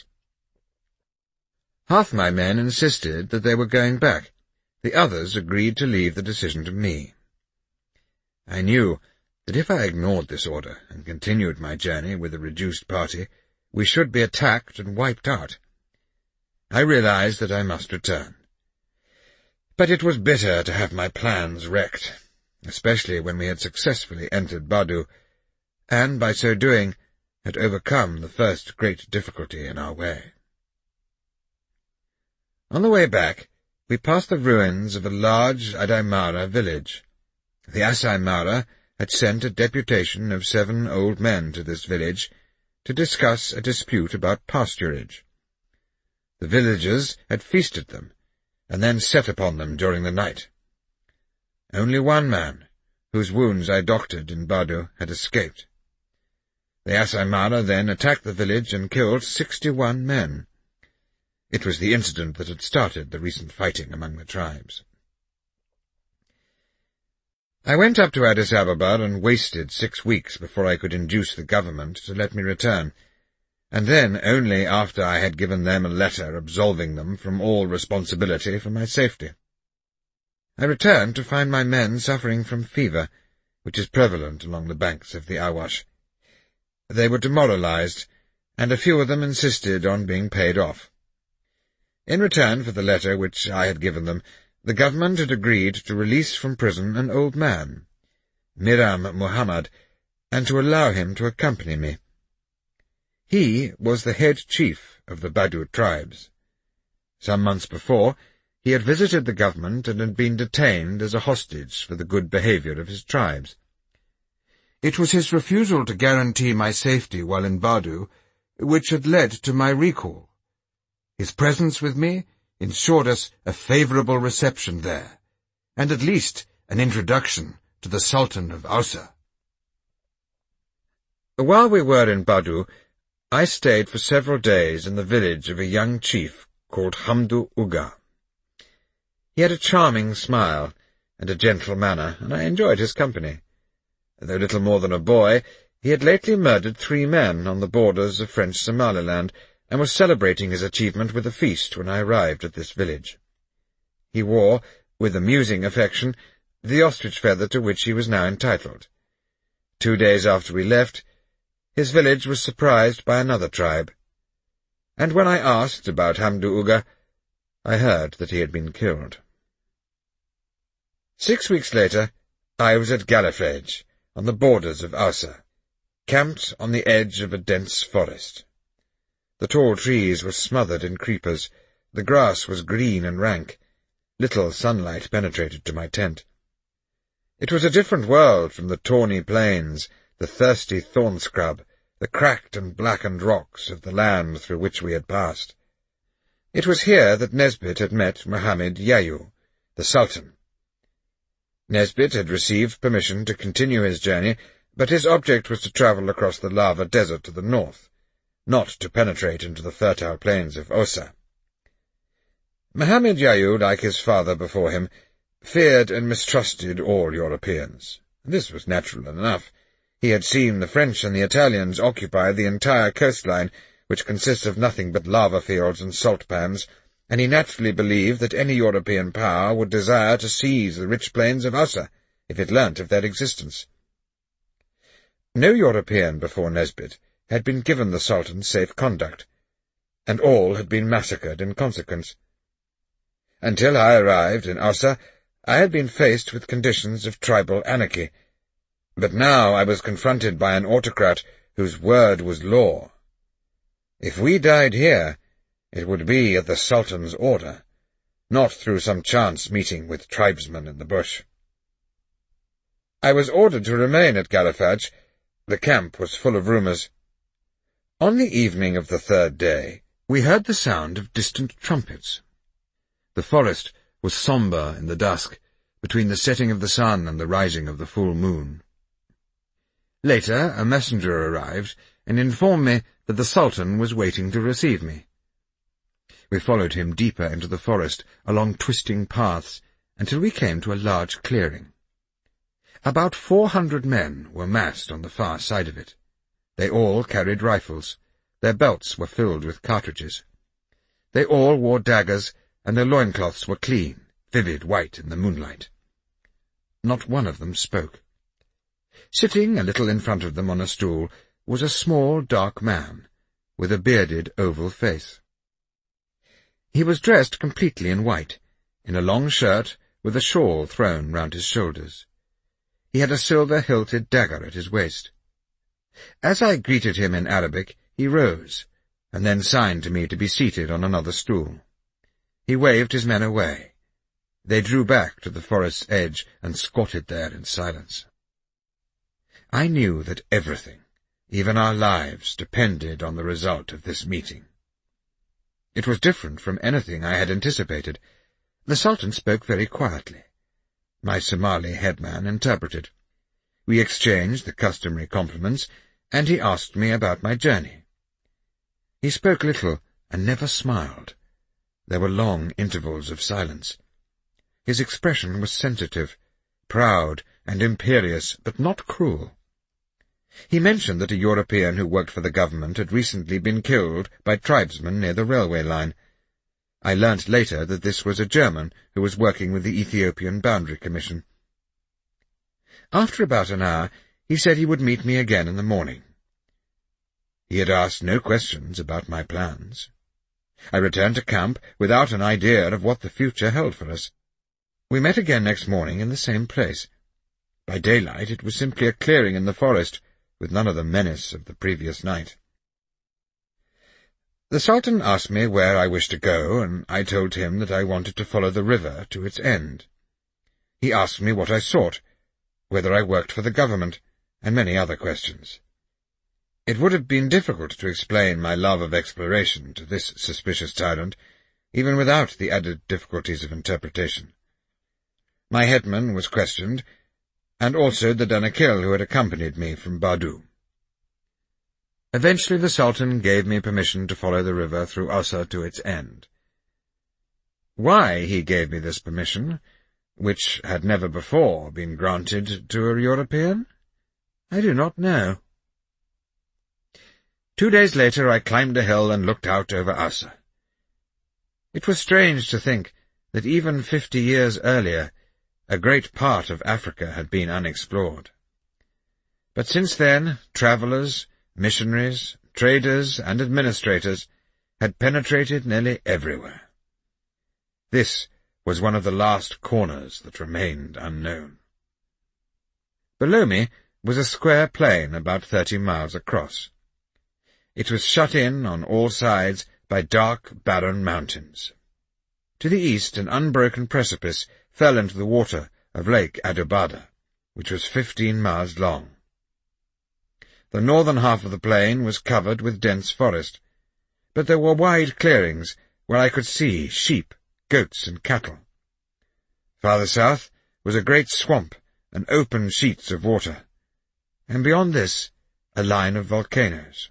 Half my men insisted that they were going back. The others agreed to leave the decision to me. I knew that if I ignored this order and continued my journey with a reduced party, we should be attacked and wiped out. I realized that I must return. But it was bitter to have my plans wrecked, especially when we had successfully entered Badu, and by so doing had overcome the first great difficulty in our way. On the way back, we passed the ruins of a large Adai Mara village. The Asai Mara had sent a deputation of seven old men to this village to discuss a dispute about pasturage. The villagers had feasted them, and then set upon them during the night. Only one man, whose wounds I doctored in Badu, had escaped. The Asai Mara then attacked the village and killed sixty-one men. It was the incident that had started the recent fighting among the tribes. I went up to Addis Ababa and wasted six weeks before I could induce the government to let me return. and then only after I had given them a letter absolving them from all responsibility for my safety. I returned to find my men suffering from fever, which is prevalent along the banks of the Awash. They were demoralized, and a few of them insisted on being paid off. In return for the letter which I had given them, the government had agreed to release from prison an old man, Miram Muhammad, and to allow him to accompany me. He was the head chief of the Badu tribes. Some months before, he had visited the government and had been detained as a hostage for the good behaviour of his tribes. It was his refusal to guarantee my safety while in Badu which had led to my recall. His presence with me ensured us a favourable reception there, and at least an introduction to the Sultan of Aussa. While we were in Badu, I stayed for several days in the village of a young chief called Hamdu Uga. He had a charming smile and a gentle manner, and I enjoyed his company. Though little more than a boy, he had lately murdered three men on the borders of French Somaliland, and was celebrating his achievement with a feast when I arrived at this village. He wore, with amusing affection, the ostrich feather to which he was now entitled. Two days after we left, his village was surprised by another tribe, and when I asked about Hamdu Uga, I heard that he had been killed. Six weeks later, I was at Gallifrage, on the borders of Aussa, camped on the edge of a dense forest. The tall trees were smothered in creepers, the grass was green and rank, little sunlight penetrated to my tent. It was a different world from the tawny plains, the thirsty thorn scrub, the cracked and blackened rocks of the land through which we had passed. It was here that Nesbit had met Mohammed Yayu, the Sultan. Nesbit had received permission to continue his journey, but his object was to travel across the lava desert to the north, not to penetrate into the fertile plains of Aussa. Mohammed Yayu, like his father before him, feared and mistrusted all Europeans. This was natural enough. He had seen the French and the Italians occupy the entire coastline, which consists of nothing but lava fields and salt pans, and he naturally believed that any European power would desire to seize the rich plains of Aussa, if it learnt of their existence. No European before Nesbit had been given the Sultan's safe conduct, and all had been massacred in consequence. Until I arrived in Aussa, I had been faced with conditions of tribal anarchy, but now I was confronted by an autocrat whose word was law. If we died here, it would be at the Sultan's order, not through some chance meeting with tribesmen in the bush. I was ordered to remain at Gallifrage. The camp was full of rumours. On the evening of the third day, we heard the sound of distant trumpets. The forest was sombre in the dusk, between the setting of the sun and the rising of the full moon. Later, a messenger arrived and informed me that the Sultan was waiting to receive me. We followed him deeper into the forest, along twisting paths, until we came to a large clearing. About four hundred men were massed on the far side of it. They all carried rifles. Their belts were filled with cartridges. They all wore daggers, and their loincloths were clean, vivid white in the moonlight. Not one of them spoke. Sitting a little in front of them on a stool was a small, dark man, with a bearded, oval face. He was dressed completely in white, in a long shirt with a shawl thrown round his shoulders. He had a silver-hilted dagger at his waist. As I greeted him in Arabic, he rose, and then signed to me to be seated on another stool. He waved his men away. They drew back to the forest's edge and squatted there in silence. I knew that everything, even our lives, depended on the result of this meeting. It was different from anything I had anticipated. The Sultan spoke very quietly. My Somali headman interpreted. We exchanged the customary compliments, and he asked me about my journey. He spoke little and never smiled. There were long intervals of silence. His expression was sensitive, proud and imperious, but not cruel. He mentioned that a European who worked for the government had recently been killed by tribesmen near the railway line. I learnt later that this was a German who was working with the Ethiopian Boundary Commission. After about an hour, he said he would meet me again in the morning. He had asked no questions about my plans. I returned to camp without an idea of what the future held for us. We met again next morning in the same place. By daylight it was simply a clearing in the forest, with none of the menace of the previous night. The Sultan asked me where I wished to go, and I told him that I wanted to follow the river to its end. He asked me what I sought, whether I worked for the government, and many other questions. It would have been difficult to explain my love of exploration to this suspicious tyrant, even without the added difficulties of interpretation. My headman was questioned, and also the Danakil who had accompanied me from Badu. Eventually the Sultan gave me permission to follow the river through Ossa to its end. Why he gave me this permission, which had never before been granted to a European, I do not know. Two days later I climbed a hill and looked out over Ossa. It was strange to think that even fifty years earlier a great part of Africa had been unexplored. But since then, travellers, missionaries, traders, and administrators had penetrated nearly everywhere. This was one of the last corners that remained unknown. Below me was a square plain about thirty miles across. It was shut in on all sides by dark, barren mountains. To the east an unbroken precipice fell into the water of Lake Adubada, which was fifteen miles long. The northern half of the plain was covered with dense forest, but there were wide clearings where I could see sheep, goats, and cattle. Farther south was a great swamp and open sheets of water, and beyond this a line of volcanoes.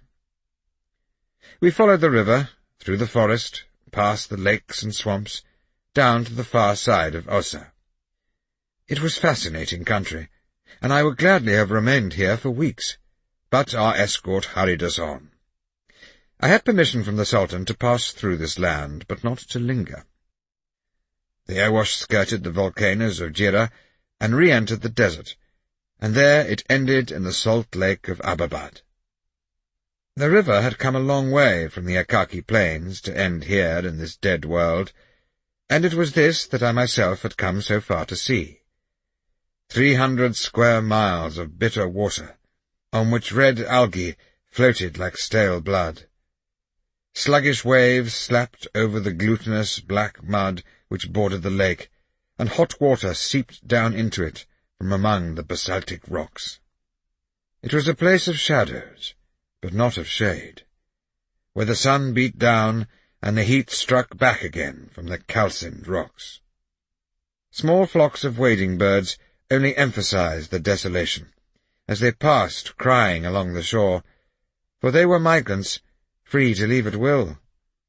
We followed the river, through the forest, past the lakes and swamps, down to the far side of Ossa. It was fascinating country, and I would gladly have remained here for weeks, but our escort hurried us on. I had permission from the Sultan to pass through this land, but not to linger. The Awash skirted the volcanoes of Jira and re-entered the desert, and there it ended in the salt lake of Ababad. The river had come a long way from the Akaki plains to end here in this dead world, and it was this that I myself had come so far to see. Three hundred square miles of bitter water, on which red algae floated like stale blood. Sluggish waves slapped over the glutinous black mud which bordered the lake, and hot water seeped down into it from among the basaltic rocks. It was a place of shadows, but not of shade, where the sun beat down and the heat struck back again from the calcined rocks. Small flocks of wading birds only emphasized the desolation, as they passed crying along the shore, for they were migrants, free to leave at will.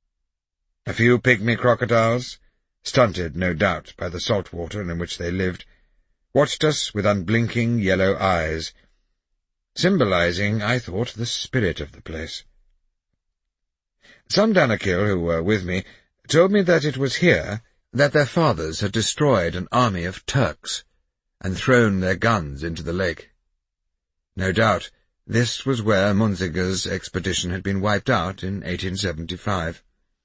A few pygmy crocodiles, stunted no doubt by the salt water in which they lived, watched us with unblinking yellow eyes, symbolizing, I thought, the spirit of the place. Some Danakil who were with me told me that it was here that their fathers had destroyed an army of Turks and thrown their guns into the lake. No doubt this was where Munziger's expedition had been wiped out in eighteen seventy-five.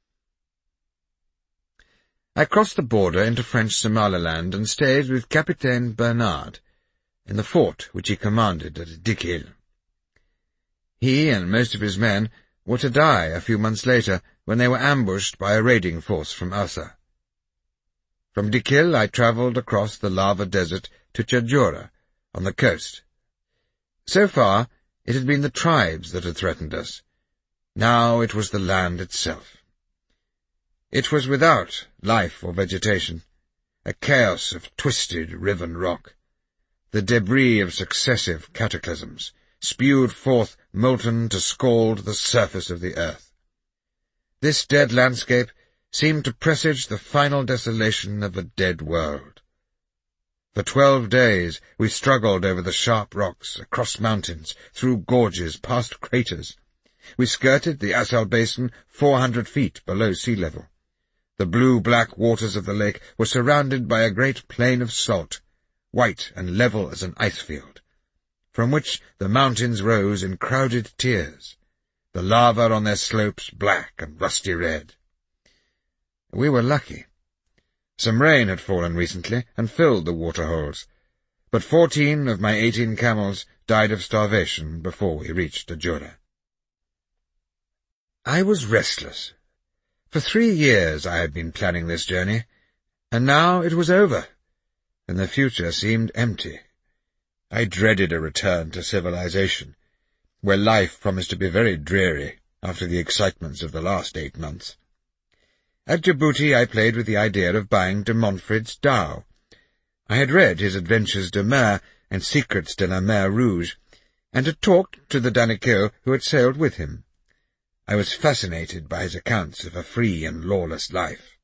I crossed the border into French Somaliland and stayed with Capitaine Bernard in the fort which he commanded at Dikil. He and most of his men were to die a few months later when they were ambushed by a raiding force from Ossa. From Dikil I travelled across the lava desert to Chadjura, on the coast. So far it had been the tribes that had threatened us. Now it was the land itself. It was without life or vegetation, a chaos of twisted, riven rock, the debris of successive cataclysms, spewed forth molten to scald the surface of the earth. This dead landscape seemed to presage the final desolation of a dead world. For twelve days we struggled over the sharp rocks, across mountains, through gorges, past craters. We skirted the Assal Basin four hundred feet below sea level. The blue-black waters of the lake were surrounded by a great plain of salt, white and level as an ice field, from which the mountains rose in crowded tiers, the lava on their slopes black and rusty red. We were lucky. Some rain had fallen recently and filled the waterholes, but fourteen of my eighteen camels died of starvation before we reached Tajura. I was restless. For three years I had been planning this journey, and now it was over, and the future seemed empty. I dreaded a return to civilization, where life promised to be very dreary after the excitements of the last eight months. At Djibouti I played with the idea of buying de Montfred's dhow. I had read his Adventures de Mer and Secrets de la Mer Rouge, and had talked to the Danakil who had sailed with him. I was fascinated by his accounts of a free and lawless life.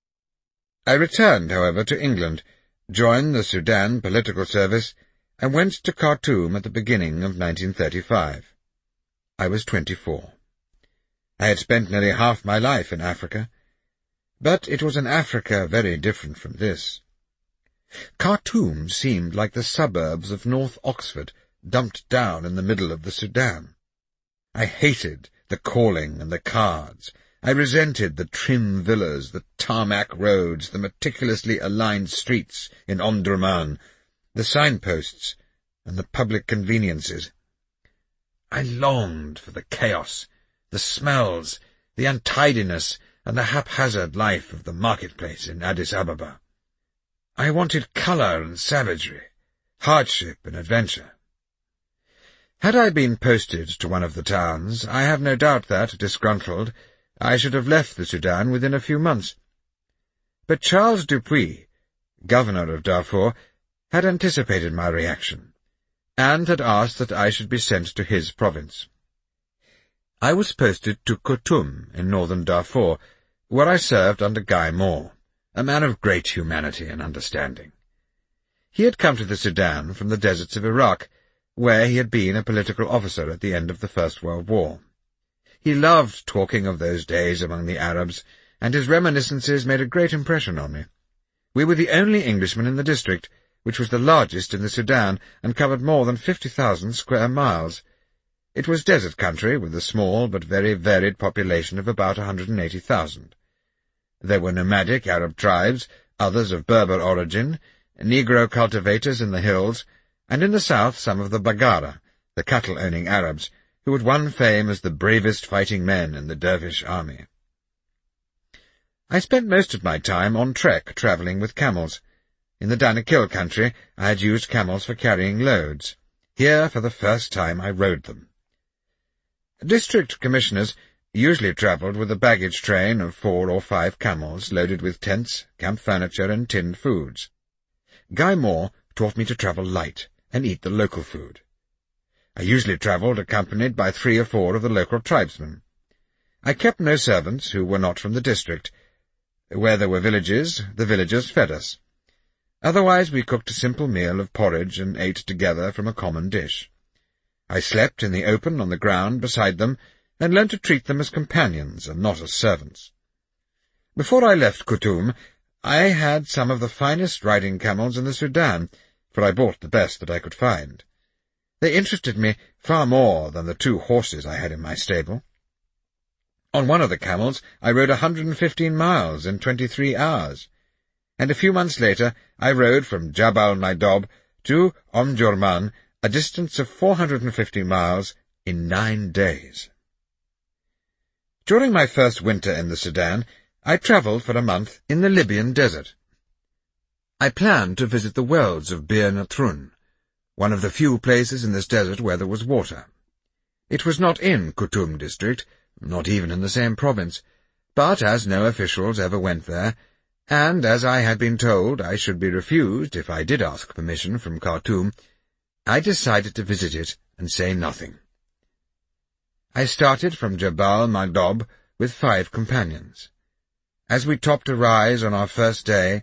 I returned, however, to England, joined the Sudan political service, and went to Khartoum at the beginning of nineteen thirty-five. I was twenty-four. I had spent nearly half my life in Africa, but it was an Africa very different from this. Khartoum seemed like the suburbs of North Oxford, dumped down in the middle of the Sudan. I hated the calling and the cards. I resented the trim villas, the tarmac roads, the meticulously aligned streets in Omdurman, the signposts, and the public conveniences. I longed for the chaos, the smells, the untidiness, and the haphazard life of the marketplace in Addis Ababa. I wanted colour and savagery, hardship and adventure. Had I been posted to one of the towns, I have no doubt that, disgruntled, I should have left the Sudan within a few months. But Charles Dupuy, governor of Darfur, had anticipated my reaction, and had asked that I should be sent to his province. I was posted to Khartoum in northern Darfur, where I served under Guy Moore, a man of great humanity and understanding. He had come to the Sudan from the deserts of Iraq, where he had been a political officer at the end of the First World War. He loved talking of those days among the Arabs, and his reminiscences made a great impression on me. We were the only Englishmen in the district, which was the largest in the Sudan, and covered more than fifty thousand square miles. It was desert country, with a small but very varied population of about a hundred and eighty thousand. There were nomadic Arab tribes, others of Berber origin, Negro cultivators in the hills, and in the south some of the Baggara, the cattle-owning Arabs, who had won fame as the bravest fighting men in the Dervish army. I spent most of my time on trek, travelling with camels. In the Danakil country I had used camels for carrying loads. Here, for the first time, I rode them. District commissioners usually travelled with a baggage train of four or five camels loaded with tents, camp furniture, and tinned foods. Guy Moore taught me to travel light and eat the local food. I usually travelled accompanied by three or four of the local tribesmen. I kept no servants who were not from the district. Where there were villages, the villagers fed us. Otherwise we cooked a simple meal of porridge and ate together from a common dish. I slept in the open on the ground beside them, and learned to treat them as companions and not as servants. Before I left Khartoum, I had some of the finest riding camels in the Sudan, for I bought the best that I could find. They interested me far more than the two horses I had in my stable. On one of the camels I rode a hundred and fifteen miles in twenty-three hours, and a few months later I rode from Jabal Maidob to Omdurman, a distance of four hundred and fifty miles, in nine days. During my first winter in the Sudan, I travelled for a month in the Libyan desert. I planned to visit the wells of Bir Natrun, one of the few places in this desert where there was water. It was not in Khartoum district, not even in the same province, but as no officials ever went there, and as I had been told I should be refused if I did ask permission from Khartoum, I decided to visit it and say nothing. I started from Jabal Maidob with five companions. As we topped a rise on our first day,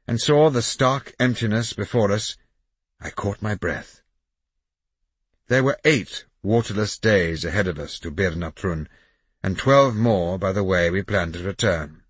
and saw the stark emptiness before us, I caught my breath. There were eight waterless days ahead of us to Bir Natrun, and twelve more by the way we planned to return.